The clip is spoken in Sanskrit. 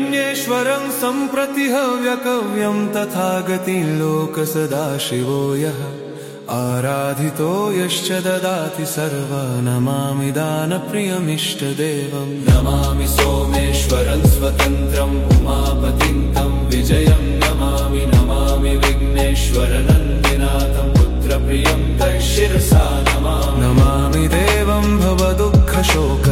विघ्नेश्वरं सम्प्रति हव्यकव्यं तथागतिं लोक सदाशिवो यः आराधितो यश्च ददाति सर्वा नमामि दानप्रियमिष्टदेवं नमामि सोमेश्वरं स्वतन्त्रम् उमापतिं तं विजयं नमामि विघ्नेश्वरं